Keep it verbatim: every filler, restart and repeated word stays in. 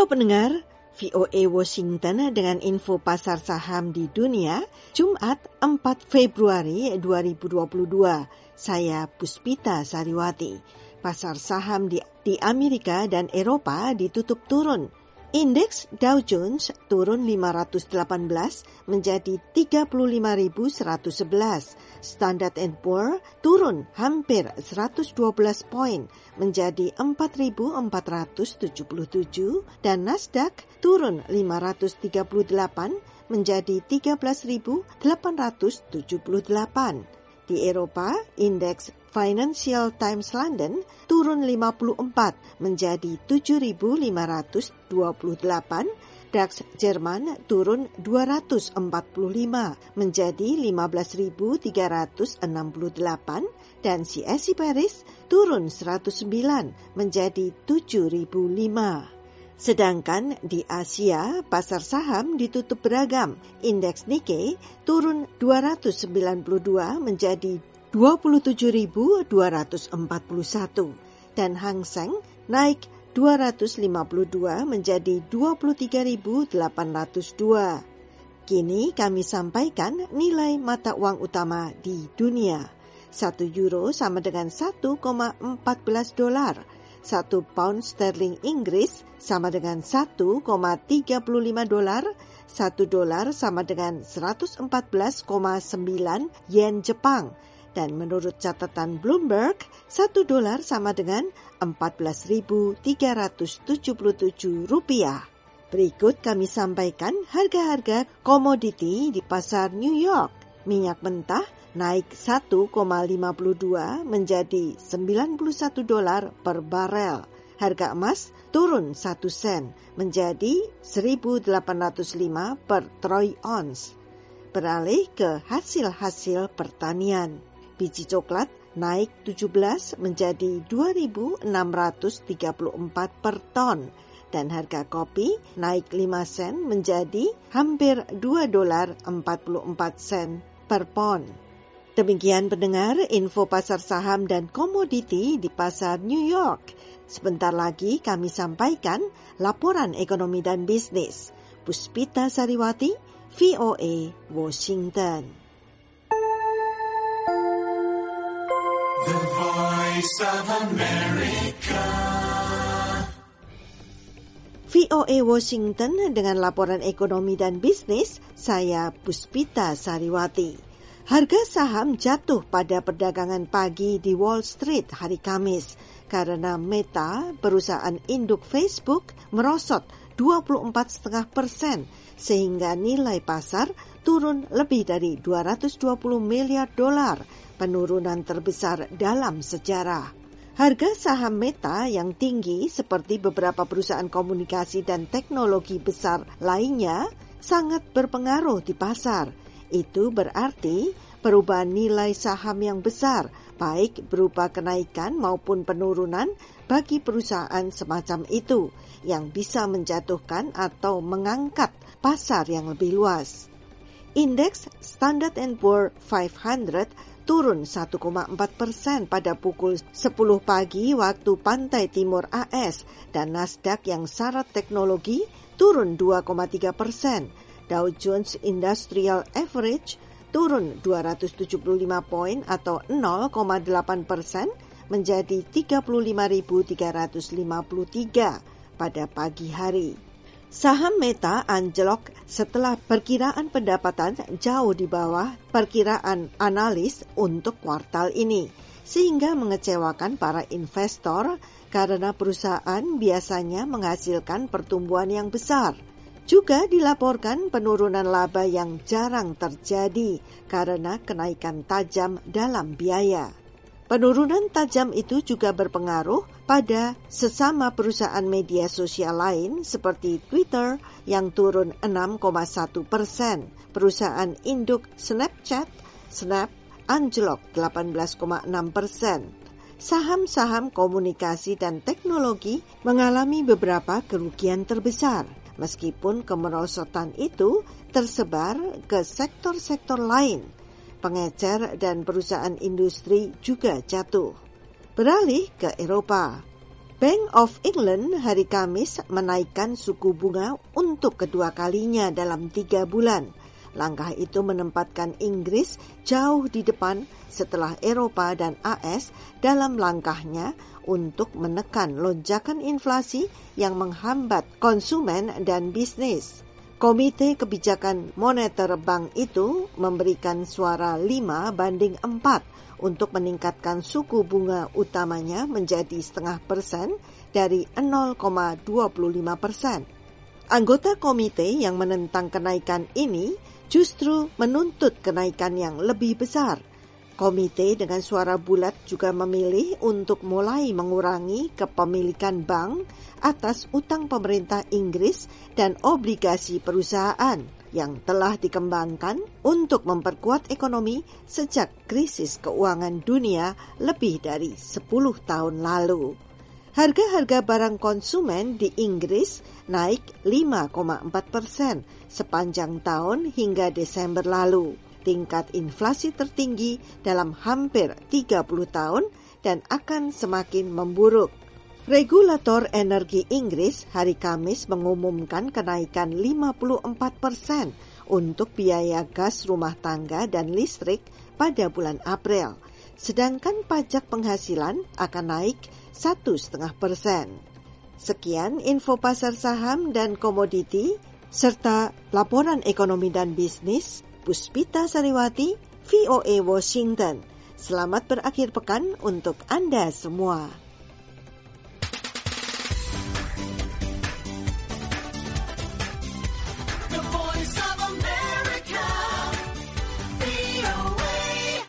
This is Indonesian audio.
Halo pendengar, V O A Washington dengan info pasar saham di dunia, Jumat empat Februari dua ribu dua puluh dua. Saya Puspita Sariwati. Pasar saham di, di Amerika dan Eropa ditutup turun. Indeks Dow Jones turun lima ratus delapan belas menjadi tiga puluh lima ribu seratus sebelas. Standard and Poor turun hampir seratus dua belas poin menjadi empat ribu empat ratus tujuh puluh tujuh dan Nasdaq turun lima ratus tiga puluh delapan menjadi tiga belas ribu delapan ratus tujuh puluh delapan. Di Eropa, indeks Financial Times London turun lima puluh empat menjadi tujuh ribu lima ratus dua puluh delapan, DAX Jerman turun dua ratus empat puluh lima menjadi lima belas ribu tiga ratus enam puluh delapan dan C S I Paris turun seratus sembilan menjadi tujuh ribu lima. Sedangkan di Asia, pasar saham ditutup beragam. Indeks Nikkei turun dua ratus sembilan puluh dua menjadi dua puluh tujuh ribu dua ratus empat puluh satu dan Hang Seng naik dua ratus lima puluh dua menjadi dua puluh tiga ribu delapan ratus dua. Kini kami sampaikan nilai mata uang utama di dunia. Satu euro sama dengan satu koma empat belas dolar. Satu pound sterling Inggris sama dengan satu koma tiga puluh lima dolar, satu dolar sama dengan seratus empat belas koma sembilan yen Jepang, dan menurut catatan Bloomberg, satu dolar sama dengan empat belas ribu tiga ratus tujuh puluh tujuh rupiah. Berikut kami sampaikan harga-harga komoditi di pasar New York. Minyak mentah naik satu koma lima puluh dua menjadi sembilan puluh satu dolar per barel. Harga emas turun satu sen menjadi seribu delapan ratus lima per troy ounce. Beralih ke hasil-hasil pertanian. Biji coklat naik tujuh belas menjadi dua ribu enam ratus tiga puluh empat per ton. Dan harga kopi naik lima sen menjadi hampir dua dolar empat puluh empat sen per pon. Demikian pendengar info pasar saham dan komoditi di pasar New York. Sebentar lagi kami sampaikan laporan ekonomi dan bisnis. Puspita Sariwati, V O A, Washington. The Voice of America. V O A Washington dengan laporan ekonomi dan bisnis, saya Puspita Sariwati. Harga saham jatuh pada perdagangan pagi di Wall Street hari Kamis karena Meta, perusahaan induk Facebook, merosot dua puluh empat koma lima persen sehingga nilai pasar turun lebih dari dua ratus dua puluh miliar dolar, penurunan terbesar dalam sejarah. Harga saham Meta yang tinggi seperti beberapa perusahaan komunikasi dan teknologi besar lainnya sangat berpengaruh di pasar. Itu berarti perubahan nilai saham yang besar, baik berupa kenaikan maupun penurunan bagi perusahaan semacam itu, yang bisa menjatuhkan atau mengangkat pasar yang lebih luas. Indeks Standard and Poor lima ratus turun satu koma empat persen pada pukul sepuluh pagi waktu pantai timur A S, dan Nasdaq yang syarat teknologi turun dua koma tiga persen. Dow Jones Industrial Average turun dua ratus tujuh puluh lima poin atau nol koma delapan persen menjadi tiga puluh lima ribu tiga ratus lima puluh tiga pada pagi hari. Saham Meta anjlok setelah perkiraan pendapatan jauh di bawah perkiraan analis untuk kuartal ini, sehingga mengecewakan para investor karena perusahaan biasanya menghasilkan pertumbuhan yang besar. Juga dilaporkan penurunan laba yang jarang terjadi karena kenaikan tajam dalam biaya. Penurunan tajam itu juga berpengaruh pada sesama perusahaan media sosial lain seperti Twitter yang turun enam koma satu persen. Perusahaan induk Snapchat, Snap, anjlok delapan belas koma enam persen. Saham-saham komunikasi dan teknologi mengalami beberapa kerugian terbesar. Meskipun kemerosotan itu tersebar ke sektor-sektor lain, pengecer dan perusahaan industri juga jatuh. Beralih ke Eropa. Bank of England hari Kamis menaikkan suku bunga untuk kedua kalinya dalam tiga bulan. Langkah itu menempatkan Inggris jauh di depan setelah Eropa dan A S dalam langkahnya untuk menekan lonjakan inflasi yang menghambat konsumen dan bisnis. Komite Kebijakan Moneter Bank itu memberikan suara lima banding empat untuk meningkatkan suku bunga utamanya menjadi setengah persen dari nol koma dua lima persen. Anggota komite yang menentang kenaikan ini justru menuntut kenaikan yang lebih besar. Komite dengan suara bulat juga memilih untuk mulai mengurangi kepemilikan bank atas utang pemerintah Inggris dan obligasi perusahaan yang telah dikembangkan untuk memperkuat ekonomi sejak krisis keuangan dunia lebih dari sepuluh tahun lalu. Harga-harga barang konsumen di Inggris naik lima koma empat persen sepanjang tahun hingga Desember lalu. Tingkat inflasi tertinggi dalam hampir tiga puluh tahun dan akan semakin memburuk. Regulator energi Inggris hari Kamis mengumumkan kenaikan lima puluh empat persen untuk biaya gas rumah tangga dan listrik pada bulan April, sedangkan pajak penghasilan akan naik satu koma lima persen. Sekian info pasar saham dan komoditi, serta laporan ekonomi dan bisnis, Puspita Sariwati, V O A Washington. Selamat berakhir pekan untuk Anda semua.